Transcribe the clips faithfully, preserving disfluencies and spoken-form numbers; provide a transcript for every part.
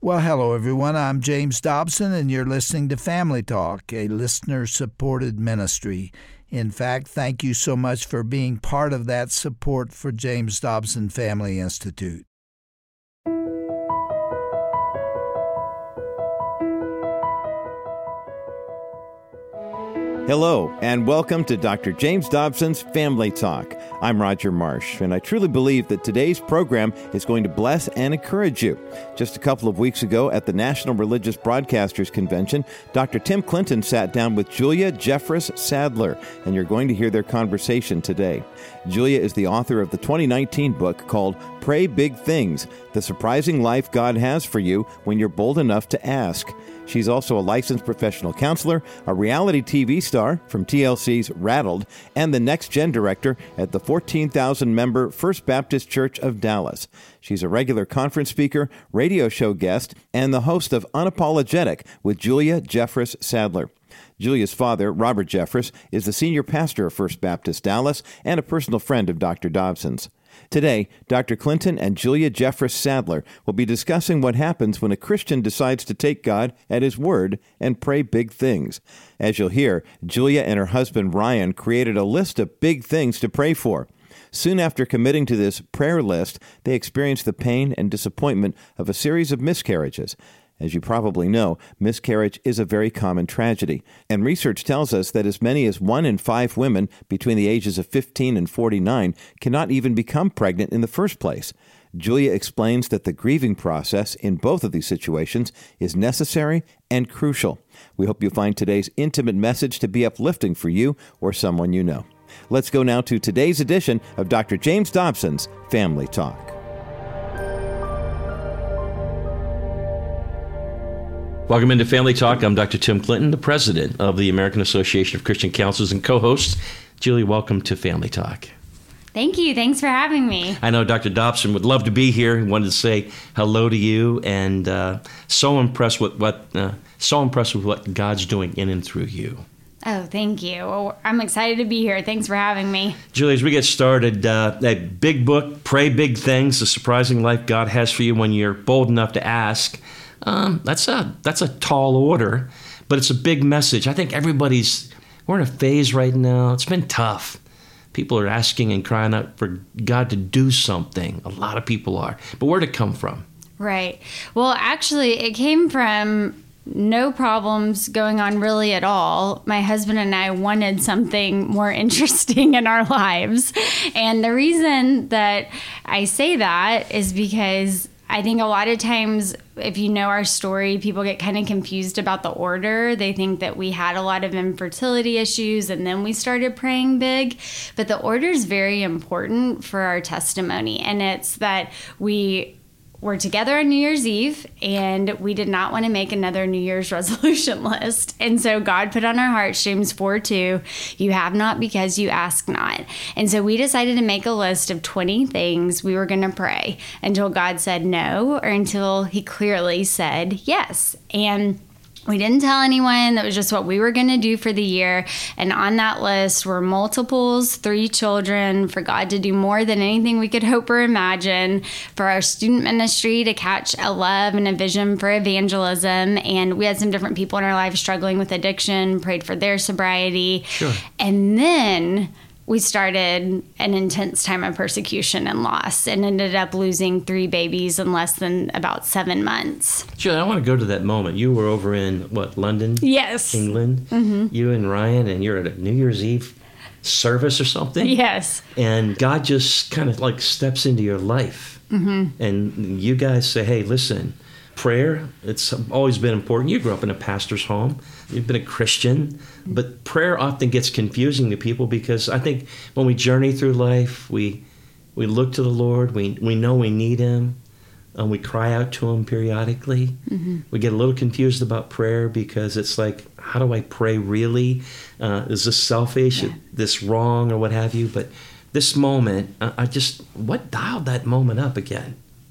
Well, hello, everyone. I'm James Dobson, and you're listening to Family Talk, a listener-supported ministry. In fact, thank you so much for being part of that support for James Dobson Family Institute. Hello, and welcome to Doctor James Dobson's Family Talk. I'm Roger Marsh, and I truly believe that today's program is going to bless and encourage you. Just a couple of weeks ago at the National Religious Broadcasters Convention, Doctor Tim Clinton sat down with Julia Jeffress Sadler, and you're going to hear their conversation today. Julia is the author of the twenty nineteen book called Pray Big Things, The Surprising Life God Has for You When You're Bold Enough to Ask. She's also a licensed professional counselor, a reality T V star from T L C's Rattled, and the Next Gen director at the fourteen thousand member First Baptist Church of Dallas. She's a regular conference speaker, radio show guest, and the host of Unapologetic with Julia Jeffress Sadler. Julia's father, Robert Jeffress, is the senior pastor of First Baptist Dallas and a personal friend of Doctor Dobson's. Today, Doctor Clinton and Julia Jeffress Sadler will be discussing what happens when a Christian decides to take God at His Word and pray big things. As you'll hear, Julia and her husband Ryan created a list of big things to pray for. Soon after committing to this prayer list, they experienced the pain and disappointment of a series of miscarriages. As you probably know, miscarriage is a very common tragedy, and research tells us that as many as one in five women between the ages of fifteen and forty-nine cannot even become pregnant in the first place. Julia explains that the grieving process in both of these situations is necessary and crucial. We hope you find today's intimate message to be uplifting for you or someone you know. Let's go now to today's edition of Doctor James Dobson's Family Talk. Welcome into Family Talk. I'm Doctor Tim Clinton, the president of the American Association of Christian Counselors and co-host. Julie, welcome to Family Talk. Thank you. Thanks for having me. I know Doctor Dobson would love to be here. He wanted to say hello to you, and uh, so impressed with what uh, so impressed with what God's doing in and through you. Oh, thank you. Well, I'm excited to be here. Thanks for having me. Julie, as we get started, uh, that big book, Pray Big Things, The Surprising Life God Has for You When You're Bold Enough to Ask. Um, that's a that's a tall order, but it's a big message. I think everybody's, we're in a phase right now. It's been tough. People are asking and crying out for God to do something. A lot of people are. But where'd it come from? Right. Well, actually, it came from no problems going on really at all. My husband and I wanted something more interesting in our lives. And the reason that I say that is because I think a lot of times, if you know our story, people get kind of confused about the order. They think that we had a lot of infertility issues and then we started praying big. But the order is very important for our testimony. And it's that we were together on New Year's Eve and we did not want to make another New Year's resolution list. And so God put on our hearts, James four two, you have not because you ask not. And so we decided to make a list of twenty things we were going to pray until God said no, or until He clearly said yes. And we didn't tell anyone. That was just what we were going to do for the year. And on that list were multiples, three children, for God to do more than anything we could hope or imagine, for our student ministry to catch a love and a vision for evangelism. And we had some different people in our lives struggling with addiction, prayed for their sobriety. Sure. And then we started an intense time of persecution and loss and ended up losing three babies in less than about seven months. Julie, I want to go to that moment. You were over in, what, London? Yes. England? Mm-hmm. You and Ryan, and you're at a New Year's Eve service or something? Yes. And God just kind of like steps into your life. Mm-hmm. And you guys say, hey, listen, prayer, it's always been important. You grew up in a pastor's home. You've been a Christian. But prayer often gets confusing to people because I think when we journey through life, we we look to the Lord. We, we know we need Him. And we cry out to Him periodically. Mm-hmm. We get a little confused about prayer because it's like, how do I pray really? Uh, is this selfish? Yeah. Is this wrong or what have you? But this moment, I, I just, what dialed that moment up again?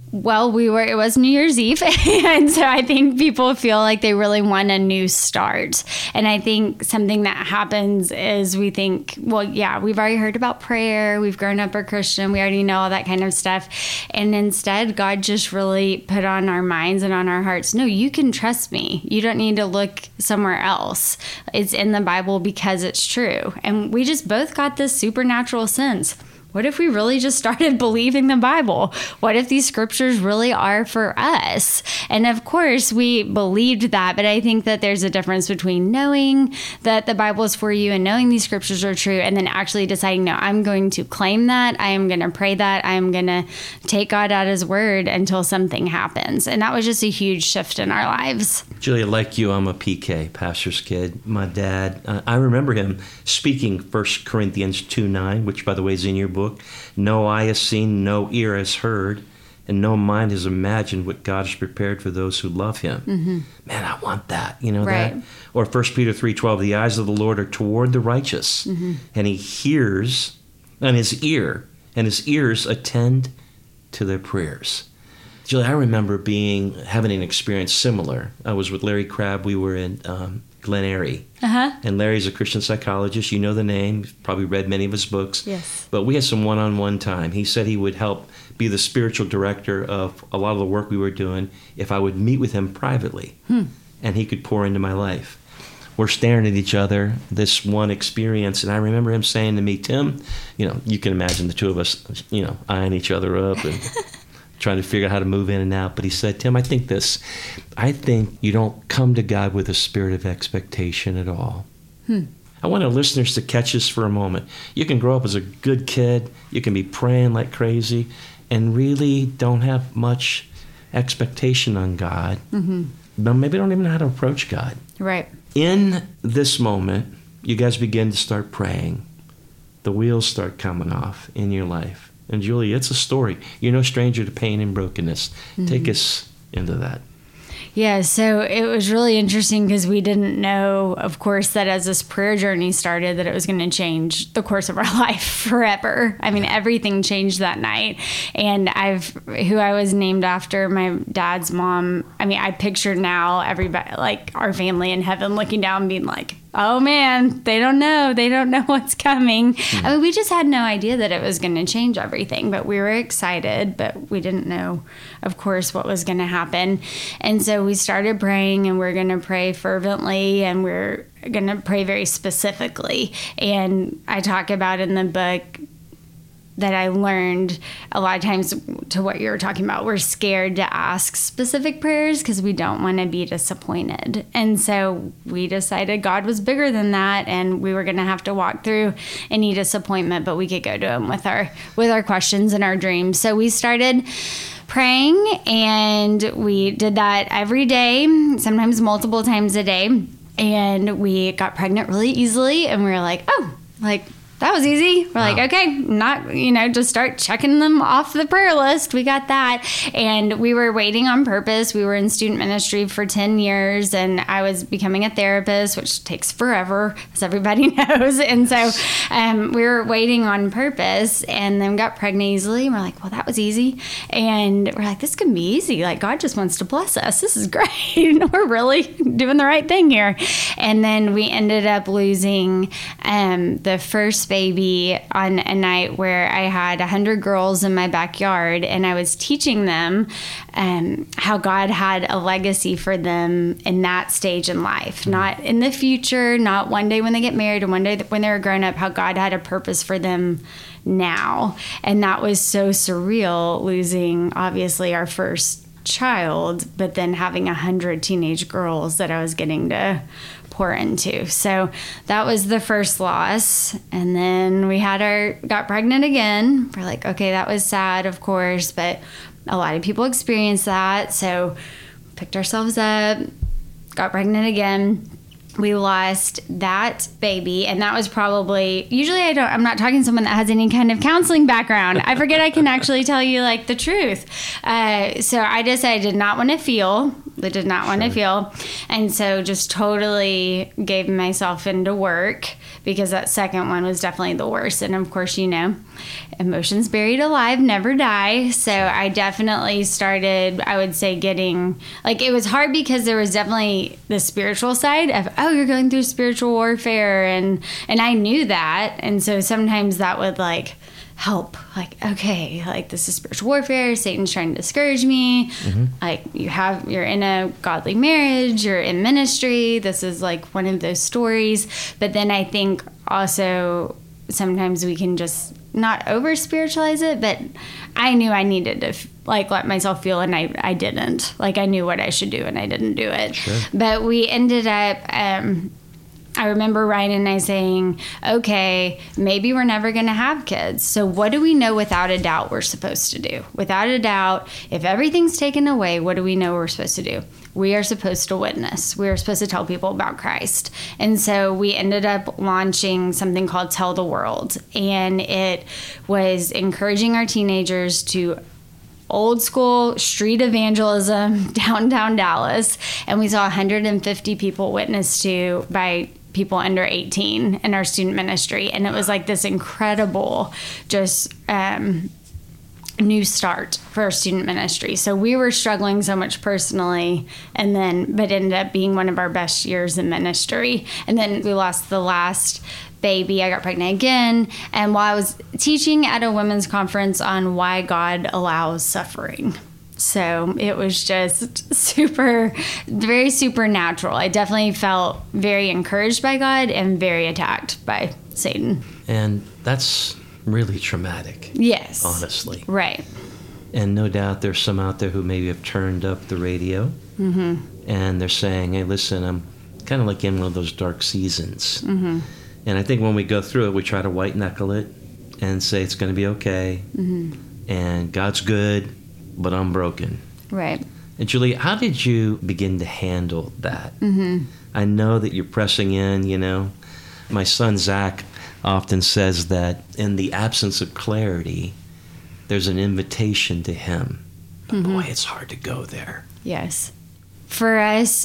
Well, we were, it was New Year's Eve. And so I think people feel like they really want a new start. And I think something that happens is we think, well, yeah, we've already heard about prayer. We've grown up a Christian. We already know all that kind of stuff. And instead, God just really put on our minds and on our hearts, no, you can trust me. You don't need to look somewhere else. It's in the Bible because it's true. And we just both got this supernatural sense. What if we really just started believing the Bible? What if these scriptures really are for us? And of course, we believed that, but I think that there's a difference between knowing that the Bible is for you and knowing these scriptures are true, and then actually deciding, no, I'm going to claim that. I am going to pray that. I am going to take God at his word until something happens. And that was just a huge shift in our lives. Julia, like you, I'm a P K, pastor's kid. My dad, uh, I remember him speaking First Corinthians two nine, which, by the way, is in your book. No eye has seen, no ear has heard, and no mind has imagined what God has prepared for those who love him. Mm-hmm. Man, I want that. You know right. that? Or First Peter three twelve, the eyes of the Lord are toward the righteous, mm-hmm. and he hears, and his ear, and his ears attend to their prayers. Julie, I remember being having an experience similar. I was with Larry Crabb. We were in um, Glen Eyrie. Uh-huh. And Larry's a Christian psychologist. You know the name. You've probably read many of his books. Yes. But we had some one-on-one time. He said he would help be the spiritual director of a lot of the work we were doing if I would meet with him privately. Hmm. And he could pour into my life. We're staring at each other, this one experience, and I remember him saying to me, Tim, you know, you can imagine the two of us, you know, eyeing each other up and trying to figure out how to move in and out. But he said, Tim, I think this. I think you don't come to God with a spirit of expectation at all. Hmm. I want our listeners to catch this for a moment. You can grow up as a good kid. You can be praying like crazy and really don't have much expectation on God. Mm-hmm. But maybe don't even know how to approach God. Right. In this moment, you guys begin to start praying. The wheels start coming off in your life. And Julie, it's a story. You're no stranger to pain and brokenness. Mm-hmm. Take us into that. Yeah, so it was really interesting because we didn't know, of course, that as this prayer journey started, that it was going to change the course of our life forever. I mean, everything changed that night. And I've, who I was named after, my dad's mom, I mean, I picture now everybody, like our family in heaven looking down being like, oh man, they don't know. They don't know what's coming. Mm. I mean, we just had no idea that it was going to change everything, but we were excited, but we didn't know, of course, what was going to happen. And so we started praying, and we're going to pray fervently, and we're going to pray very specifically. And I talk about in the book that I learned a lot of times to what you were talking about. We're scared to ask specific prayers because we don't want to be disappointed. And so we decided God was bigger than that, and we were going to have to walk through any disappointment, but we could go to him with our with our questions and our dreams. So we started praying, and we did that every day, sometimes multiple times a day. And we got pregnant really easily, and we were like, oh, like, that was easy. We're wow. like, okay, not, you know, just start checking them off the prayer list. We got that. And we were waiting on purpose. We were in student ministry for ten years, and I was becoming a therapist, which takes forever, as everybody knows. And so um, we were waiting on purpose, and then got pregnant easily. And we're like, well, that was easy. And we're like, this can be easy. Like, God just wants to bless us. This is great. We're really doing the right thing here. And then we ended up losing um, the first baby on a night where I had a hundred girls in my backyard, and I was teaching them um, how God had a legacy for them in that stage in life, not in the future, not one day when they get married and one day when they're grown up, how God had a purpose for them now. And that was so surreal, losing obviously our first child, but then having a hundred teenage girls that I was getting to pour into. So that was the first loss. And then we had our, got pregnant again. We're like, okay, that was sad, of course, but a lot of people experience that. So picked ourselves up, got pregnant again. We lost that baby, and that was probably, usually I don't, I'm not talking to someone that has any kind of counseling background. I forget I can actually tell you like the truth. Uh, so I decided I did not want to feel, I did not want to feel. And so just totally gave myself into work because that second one was definitely the worst. And of course, you know, emotions buried alive never die. So I definitely started, I would say, getting, like, it was hard because there was definitely the spiritual side of, oh, you're going through spiritual warfare. And, and I knew that. And so sometimes that would, like, help, like, okay, like, this is spiritual warfare, Satan's trying to discourage me. Mm-hmm. Like, you have, you're in a godly marriage, you're in ministry, this is like one of those stories. But then I think also sometimes we can just not over spiritualize it, but I knew I needed to, like, let myself feel, and I, I didn't. Like, I knew what I should do and I didn't do it. Sure. But we ended up, um, I remember Ryan and I saying, okay, maybe we're never going to have kids. So what do we know without a doubt we're supposed to do? Without a doubt, if everything's taken away, what do we know we're supposed to do? We are supposed to witness. We are supposed to tell people about Christ. And so we ended up launching something called Tell the World. And it was encouraging our teenagers to old school street evangelism downtown Dallas. And we saw one hundred fifty people witnessed to by people under eighteen in our student ministry. And it was like this incredible just um, new start for our student ministry. So we were struggling so much personally, and then, but ended up being one of our best years in ministry. And then we lost the last baby. I got pregnant again. And while I was teaching at a women's conference on why God allows suffering. So it was just super, very supernatural. I definitely felt very encouraged by God and very attacked by Satan. And that's really traumatic. Yes. Honestly. Right. And no doubt there's some out there who maybe have turned up the radio mm-hmm. and they're saying, hey, listen, I'm kind of like in one of those dark seasons. Mm-hmm. And I think when we go through it, we try to white knuckle it and say it's going to be okay. Mm-hmm. And God's good, but I'm broken. Right. And Julie, how did you begin to handle that? Mm-hmm. I know that you're pressing in, you know. My son Zach often says that in the absence of clarity, there's an invitation to him. But mm-hmm. boy, it's hard to go there. Yes. For us,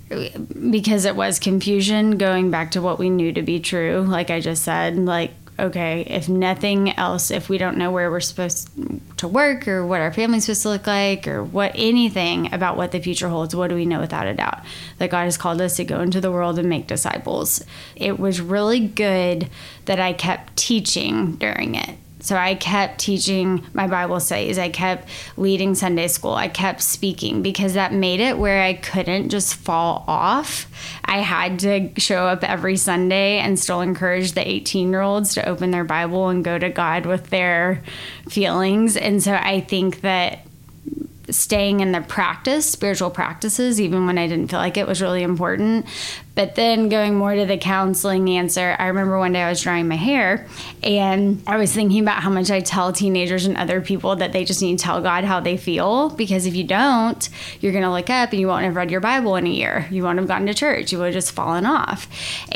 because it was confusion, going back to what we knew to be true, like I just said, like, okay, if nothing else, if we don't know where we're supposed to work or what our family's supposed to look like or what anything about what the future holds, what do we know without a doubt? That God has called us to go into the world and make disciples. It was really good that I kept teaching during it. So I kept teaching my Bible studies. I kept leading Sunday school. I kept speaking because that made it where I couldn't just fall off. I had to show up every Sunday and still encourage the eighteen-year-olds to open their Bible and go to God with their feelings. And so I think that staying in the practice, spiritual practices, even when I didn't feel like it, was really important. But then going more to the counseling answer, I remember one day I was drying my hair and I was thinking about how much I tell teenagers and other people that they just need to tell God how they feel, because if you don't, you're going to look up and you won't have read your Bible in a year. You won't have gone to church. You would have just fallen off.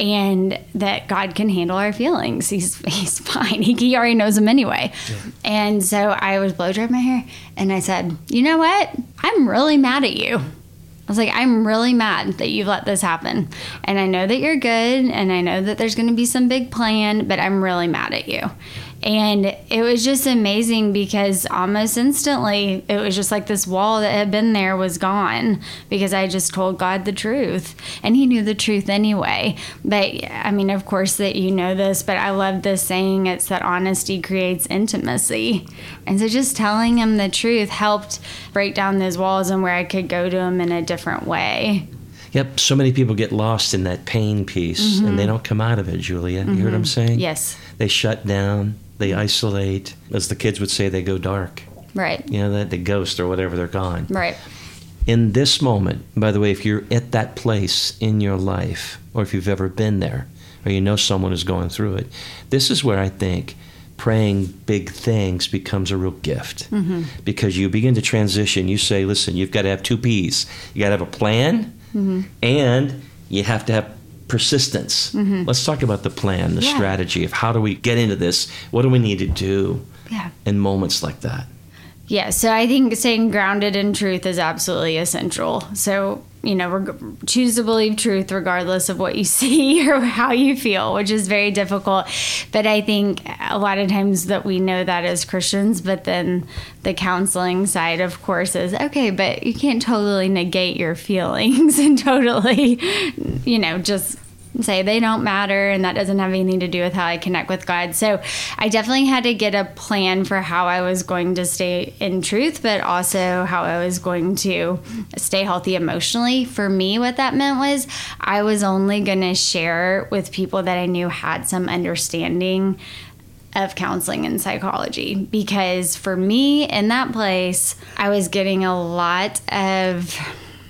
And that God can handle our feelings. He's he's fine. He, he already knows them anyway. Yeah. And so I was blow drying my hair and I said, you know what? I'm really mad at you. I was like, I'm really mad that you've let this happen. And I know that you're good, and I know that there's going to be some big plan, but I'm really mad at you. And it was just amazing because almost instantly, it was just like this wall that had been there was gone because I just told God the truth. And he knew the truth anyway. But, I mean, of course that you know this, but I love this saying, it's that honesty creates intimacy. And so just telling him the truth helped break down those walls and where I could go to him in a different way. Yep, so many people get lost in that pain piece, mm-hmm. and they don't come out of it, Julia. Mm-hmm. You heard what I'm saying? Yes. They shut down. They isolate. As the kids would say, they go dark. Right. You know, that the ghost or whatever, they're gone. Right. In this moment, by the way, if you're at that place in your life, or if you've ever been there, or you know someone who's going through it, this is where I think praying big things becomes a real gift. Mm-hmm. Because you begin to transition. You say, listen, you've got to have two P's. You got to have a plan, mm-hmm. and you have to have persistence. Mm-hmm. Let's talk about the plan, the yeah. strategy of how do we get into this? What do we need to do yeah. in moments like that? Yeah, so I think staying grounded in truth is absolutely essential. So, you know, reg- choose to believe truth regardless of what you see or how you feel, which is very difficult. But I think a lot of times that we know that as Christians, but then the counseling side, of course, is, okay, but you can't totally negate your feelings and totally, you know, just say they don't matter, and that doesn't have anything to do with how I connect with God. So I definitely had to get a plan for how I was going to stay in truth, but also how I was going to stay healthy emotionally. For me, what that meant was I was only going to share with people that I knew had some understanding of counseling and psychology, because for me in that place, I was getting a lot of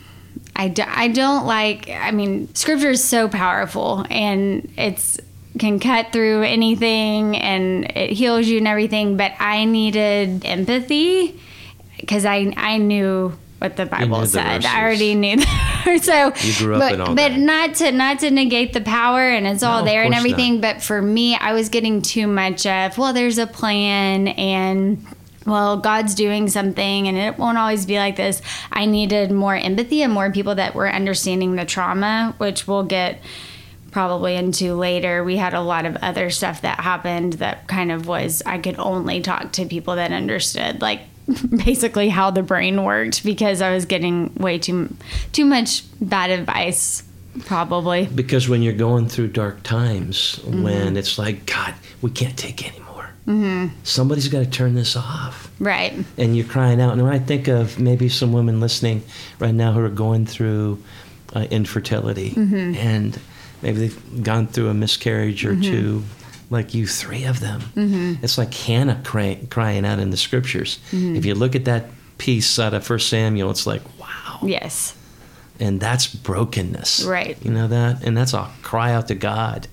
I, do, I don't like, I mean, scripture is so powerful, and it's can cut through anything, and it heals you and everything, but I needed empathy because I I knew what the Bible the said. verses. I already knew that. So, You grew up but, in all but that. not to not to negate the power, and it's all No, of there and course everything. not. But for me, I was getting too much of, well, there's a plan, and well, God's doing something, and it won't always be like this. I needed more empathy and more people that were understanding the trauma, which we'll get probably into later. We had a lot of other stuff that happened that kind of was, I could only talk to people that understood, like, basically how the brain worked, because I was getting way too too much bad advice, probably. Because when you're going through dark times, mm-hmm. when it's like, God, we can't take anymore. Mm-hmm. Somebody's got to turn this off. Right. And you're crying out. And when I think of maybe some women listening right now who are going through uh, infertility, mm-hmm. and maybe they've gone through a miscarriage or mm-hmm. two, like you, three of them. Mm-hmm. It's like Hannah cry- crying out in the scriptures. Mm-hmm. If you look at that piece out of First Samuel, it's like, wow. Yes. And that's brokenness. Right. You know that? And that's a cry out to God.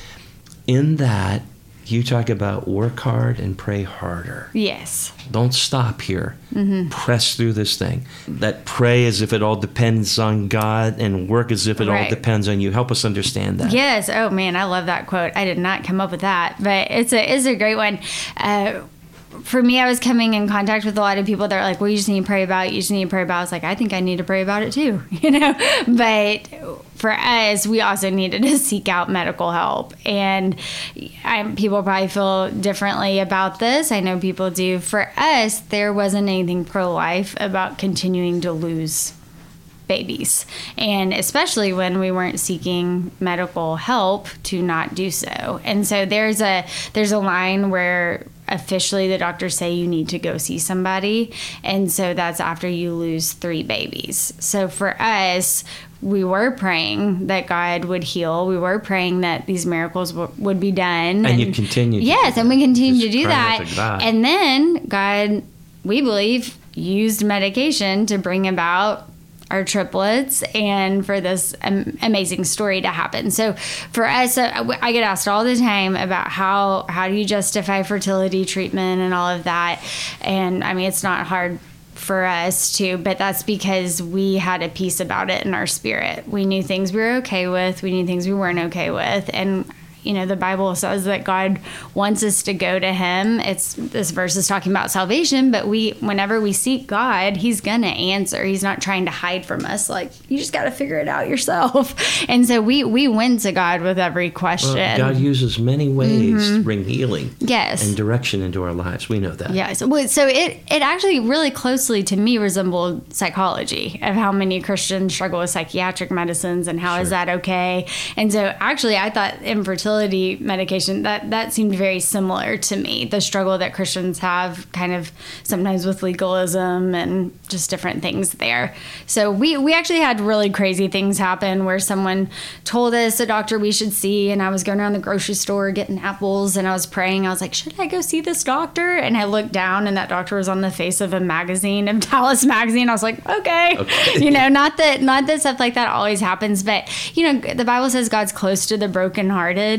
In that, you talk about work hard and pray harder. Yes. Don't stop here. Mm-hmm. Press through this thing. That pray as if it all depends on God, and work as if it right. all depends on you. Help us understand that. Yes. Oh, man, I love that quote. I did not come up with that, but it's a, it's a great one. Uh, for me, I was coming in contact with a lot of people that are like, well, you just need to pray about it. You just need to pray about it. I was like, I think I need to pray about it too, you know? But for us, we also needed to seek out medical help. And I, people probably feel differently about this. I know people do. For us, there wasn't anything pro-life about continuing to lose babies, and especially when we weren't seeking medical help to not do so. And so there's a there's a line where officially the doctors say you need to go see somebody, and so that's after you lose three babies. So for us, we were praying that God would heal. We were praying that these miracles w- would be done. And, and you continue. Yes, and we continue to do that. To and then God, we believe, used medication to bring about our triplets and for this um, amazing story to happen. So for us, uh, I get asked all the time about how how do you justify fertility treatment and all of that. And I mean, it's not hard for us to, but that's because we had a peace about it in our spirit. We knew things we were okay with. We knew things we weren't okay with. And you know, the Bible says that God wants us to go to him. It's this verse is talking about salvation, but we, whenever we seek God, he's going to answer. He's not trying to hide from us. Like, you just got to figure it out yourself. And so we, we went to God with every question. Well, God uses many ways mm-hmm. to bring healing yes. and direction into our lives. We know that. Yes. Well, so it, it actually really closely to me resembled psychology of how many Christians struggle with psychiatric medicines and how sure. is that okay? And so actually I thought infertility medication, that that seemed very similar to me. The struggle that Christians have kind of sometimes with legalism and just different things there. So we, we actually had really crazy things happen where someone told us a doctor we should see, and I was going around the grocery store getting apples, and I was praying. I was like, should I go see this doctor? And I looked down, and that doctor was on the face of a magazine, of Dallas Magazine. I was like, okay. okay. You know, not that not that stuff like that always happens, but, you know, the Bible says God's close to the brokenhearted.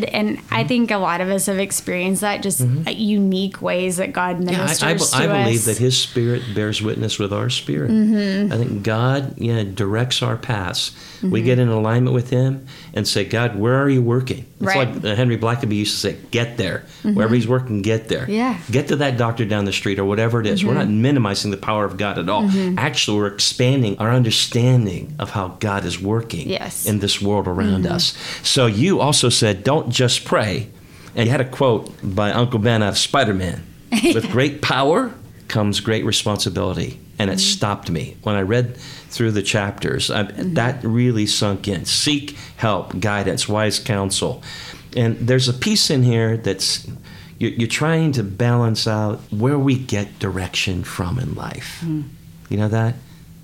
trusted. And mm-hmm. I think a lot of us have experienced that, just mm-hmm. unique ways that God ministers yeah, I, I, to I us. believe that His Spirit bears witness with our spirit. Mm-hmm. I think God yeah, directs our paths. Mm-hmm. We get in alignment with Him and say, God, where are you working? It's right. like Henry Blackaby used to say, get there. Mm-hmm. Wherever He's working, get there. Yeah. Get to that doctor down the street or whatever it is. Mm-hmm. We're not minimizing the power of God at all. Mm-hmm. Actually, we're expanding our understanding of how God is working yes. in this world around mm-hmm. us. So you also said, don't just pray. And you had a quote by Uncle Ben out of Spider-Man. With great power comes great responsibility. And it mm-hmm. stopped me. When I read through the chapters, I, mm-hmm. that really sunk in. Seek help, guidance, wise counsel. And there's a piece in here that's, you're, you're trying to balance out where we get direction from in life. Mm-hmm. You know that?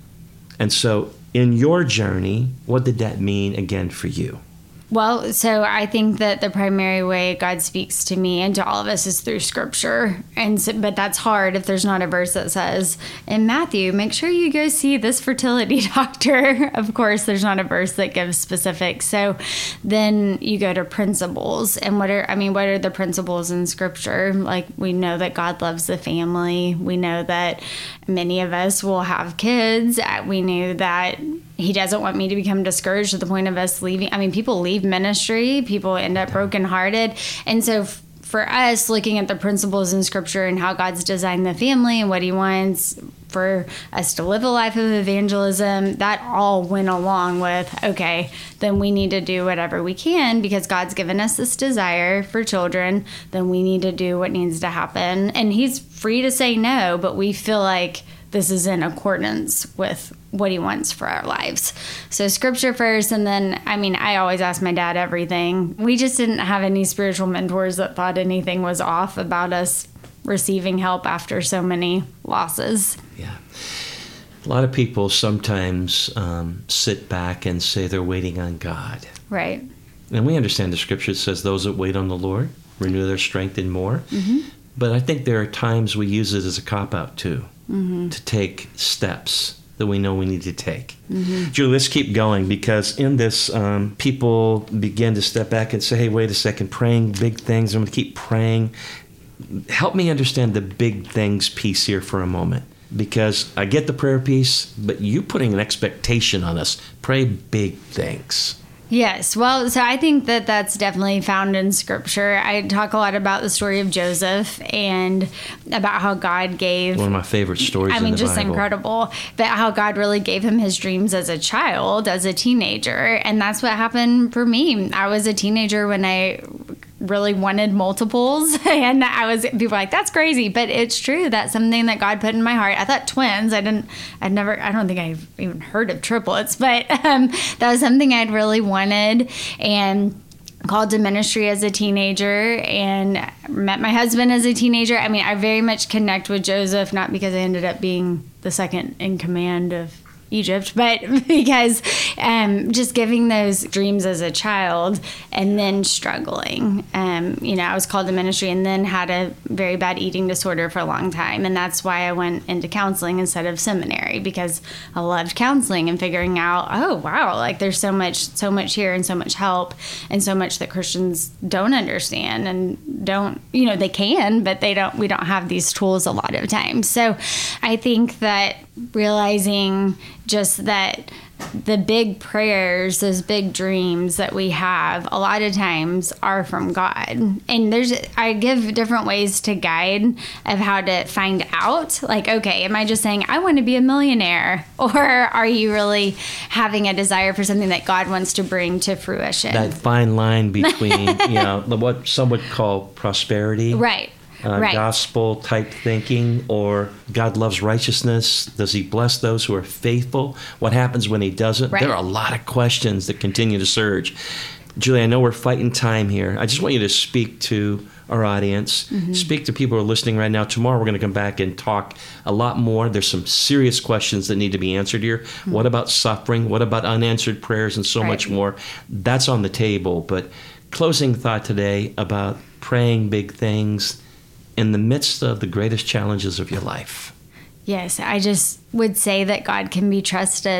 And so in your journey, what did that mean again for you? Well, so I think that the primary way God speaks to me and to all of us is through Scripture, and so, but that's hard if there's not a verse that says, in Matthew, make sure you go see this fertility doctor. Of course, there's not a verse that gives specifics. So then you go to principles, and what are I mean, what are the principles in Scripture? Like, we know that God loves the family. We know that many of us will have kids. We knew that He doesn't want me to become discouraged to the point of us leaving. I mean, people leave ministry. People end up brokenhearted. And so f- for us, looking at the principles in Scripture and how God's designed the family and what He wants for us to live a life of evangelism, that all went along with, okay, then we need to do whatever we can because God's given us this desire for children. Then we need to do what needs to happen. And He's free to say no, but we feel like this is in accordance with what He wants for our lives. So Scripture first, and then, I mean, I always ask my dad everything. We just didn't have any spiritual mentors that thought anything was off about us receiving help after so many losses. Yeah. A lot of people sometimes um, sit back and say they're waiting on God. Right. And we understand the Scripture says those that wait on the Lord renew their strength and more. Mm-hmm. But I think there are times we use it as a cop-out too. Mm-hmm. To take steps that we know we need to take. Mm-hmm. Julie, let's keep going, because in this, um, people begin to step back and say, hey, wait a second, praying big things. I'm going to keep praying. Help me understand the big things piece here for a moment, because I get the prayer piece, but you putting an expectation on us. Pray big things. Yes. Well, so I think that that's definitely found in Scripture. I talk a lot about the story of Joseph and about how God gave... One of my favorite stories in the Bible. I mean, just incredible. But how God really gave him his dreams as a child, as a teenager. And that's what happened for me. I was a teenager when I really wanted multiples, and I was, people were like, that's crazy, but it's true. That's something that God put in my heart. I thought twins. I didn't, I'd never, I don't think I've even heard of triplets, but um, that was something I'd really wanted, and called to ministry as a teenager, and met my husband as a teenager. I mean, I very much connect with Joseph, not because I ended up being the second in command of Egypt, but because um, just giving those dreams as a child and then struggling. Um, you know, I was called to ministry and then had a very bad eating disorder for a long time. And that's why I went into counseling instead of seminary, because I loved counseling and figuring out, oh, wow, like there's so much, so much here and so much help and so much that Christians don't understand and don't, you know, they can, but they don't, we don't have these tools a lot of times. So I think that realizing just that the big prayers, those big dreams that we have, a lot of times are from God. And there's, I give different ways to guide of how to find out. Like, okay, am I just saying, I want to be a millionaire? Or are you really having a desire for something that God wants to bring to fruition? That fine line between, you know, what some would call prosperity. Right. Uh, right. Gospel type thinking, or God loves righteousness. Does He bless those who are faithful? What happens when He doesn't? Right. There are a lot of questions that continue to surge. Julie, I know we're fighting time here. I just want you to speak to our audience, mm-hmm. speak to people who are listening right now. Tomorrow we're going to come back and talk a lot more. There's some serious questions that need to be answered here. Mm-hmm. What about suffering? What about unanswered prayers and so right. much more? That's on the table. But closing thought today about praying big things in the midst of the greatest challenges of your life. Yes, I just would say that God can be trusted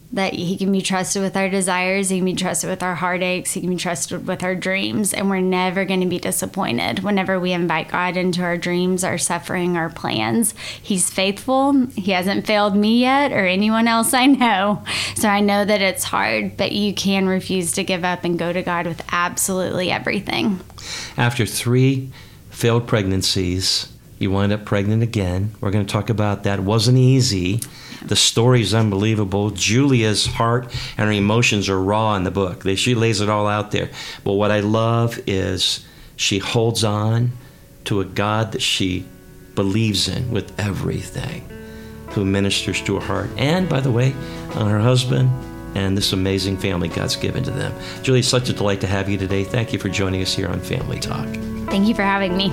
that he can be trusted with our desires, he can be trusted with our heartaches, he can be trusted with our dreams, and we're never going to be disappointed whenever we invite God into our dreams, our suffering, our plans. He's faithful. He hasn't failed me yet or anyone else I know. So I know that it's hard, but you can refuse to give up and go to God with absolutely everything. After three failed pregnancies, you wind up pregnant again. We're going to talk about that. It wasn't easy. The story is unbelievable. Julia's heart and her emotions are raw in the book. They, she lays it all out there. But what I love is she holds on to a God that she believes in with everything, who ministers to her heart. And, by the way, on her husband and this amazing family God's given to them. Julia, it's such a delight to have you today. Thank you for joining us here on Family Talk. Thank you for having me.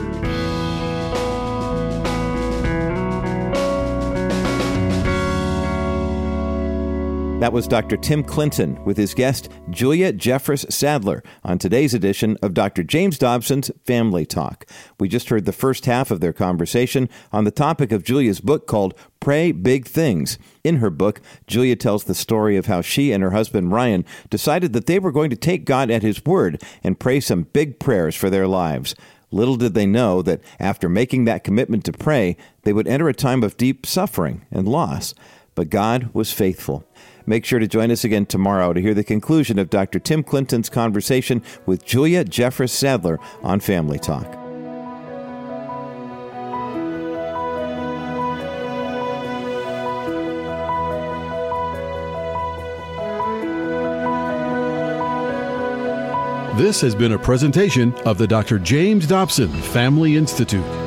That was Doctor Tim Clinton with his guest, Julia Jeffress Sadler, on today's edition of Doctor James Dobson's Family Talk. We just heard the first half of their conversation on the topic of Julia's book called Pray Big Things. In her book, Julia tells the story of how she and her husband Ryan decided that they were going to take God at his word and pray some big prayers for their lives. Little did they know that after making that commitment to pray, they would enter a time of deep suffering and loss. But God was faithful. Make sure to join us again tomorrow to hear the conclusion of Doctor Tim Clinton's conversation with Julia Jeffress Sadler on Family Talk. This has been a presentation of the Doctor James Dobson Family Institute.